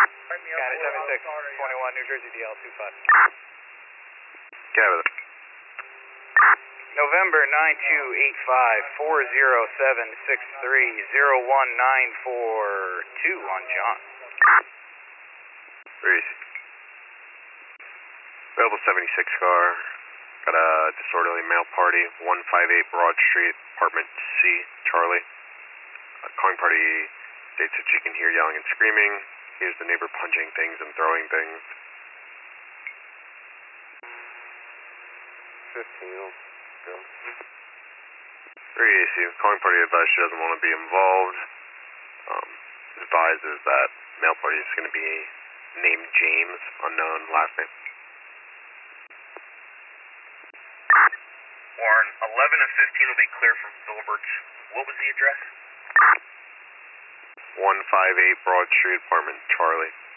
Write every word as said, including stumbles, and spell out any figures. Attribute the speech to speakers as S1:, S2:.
S1: County seventy-six twenty-one, New Jersey D L two five.
S2: Get out of there.
S1: November nine two eight five four zero seven six three zero one nine four two on John.
S2: Reese. Available seventy-six car. Got a disorderly male party, one five eight Broad Street, apartment C, Charlie. Uh, calling party states that she can hear yelling and screaming. Here's the neighbor punching things and throwing things. fifteen, go. three A C, calling party advised she doesn't want to be involved. Um, advises that male party is going to be named James, unknown last name.
S3: Warren, eleven and fifteen will be clear from Philiberts. What was the address?
S2: one five eight Broad Street, apartment Charlie.